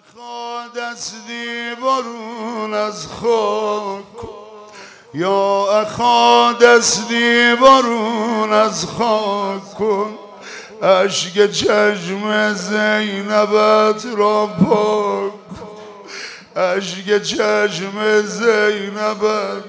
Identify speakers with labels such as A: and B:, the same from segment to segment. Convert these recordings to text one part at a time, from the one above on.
A: اخا دستی برون از خاک، یا اخا دستی برون از خاک کن، اشک چشم زینبت را پاک کن، اشک چشم زینبت.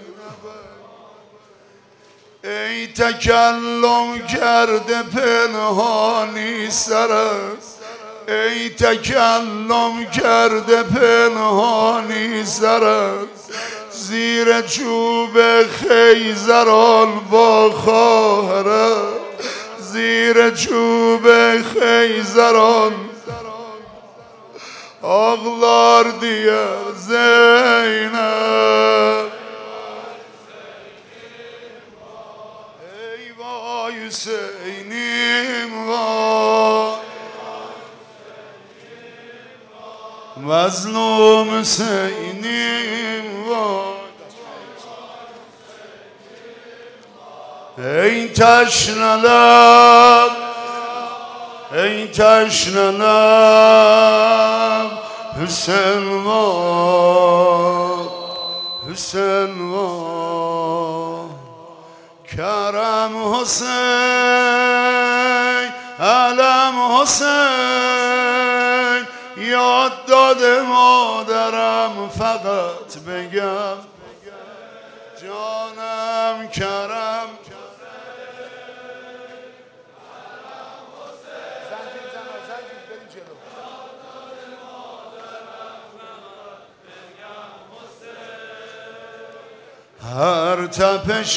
A: ای تکلم کرده پنهانی سرت، ای تکلم کرده پنهانی سرت، زیر چوب خیزران با خواهرت، زیر چوب خیزران آغلار دیار زینب. ای وای حسینیم وای، مظلوم حسینیم وای. ای تشنه لب، ای تشنه لب، حسین وای، حسین وای. کرم حسین، علم حسین، یاد داده مادرم فقط بگم جانم کرم. هر تپش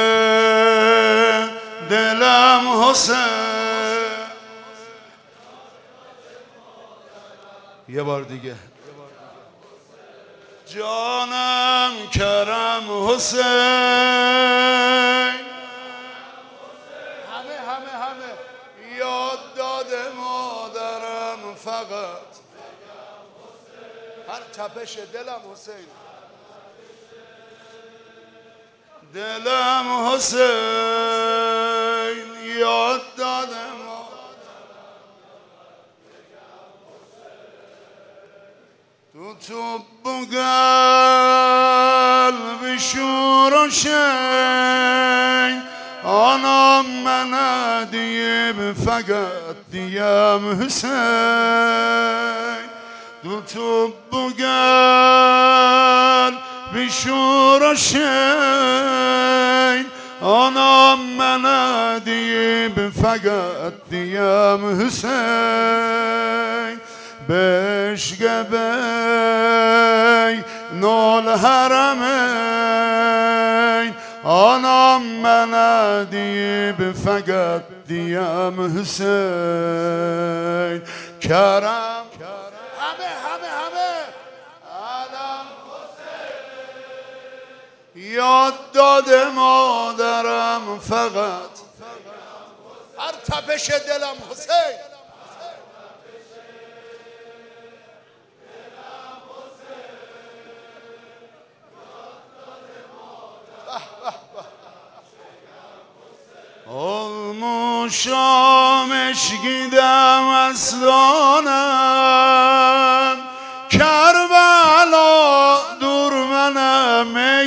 A: دلم حسین. یه بار دیگه. جانم کرم حسین. همه یاد داده مادرم فقط هر تپش دلم حسین، دلم حسین یاد داده تو قلبی شور و شین، آنم من دیم فقط دیم حسین. تو قلبی شور و شین، آنم من دیم فقط دیم حسین. بشگ بین الحرمین، آنم من دیب فقط دیم حسین. کرم همه علم حسین، یاد داده مادرم فقط هر تپش دلم حسین. مشامش گیدم اسلانم، کربلا دور منم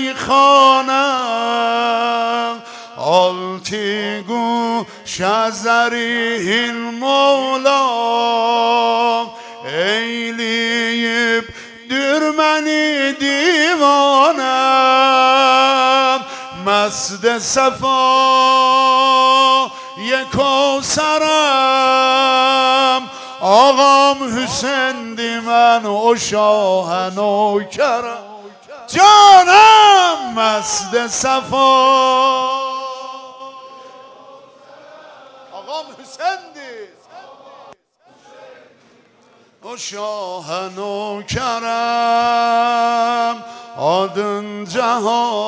A: میخانم. آلتی گوش از زریح مولا، ایلیب دور منی دیوانم. مسد صفا یک کوثرم، آقام حسین دی من و شاهن و کرم. جانم مسد صفا آقام حسین دی و شاهن و کرم. آدن جهان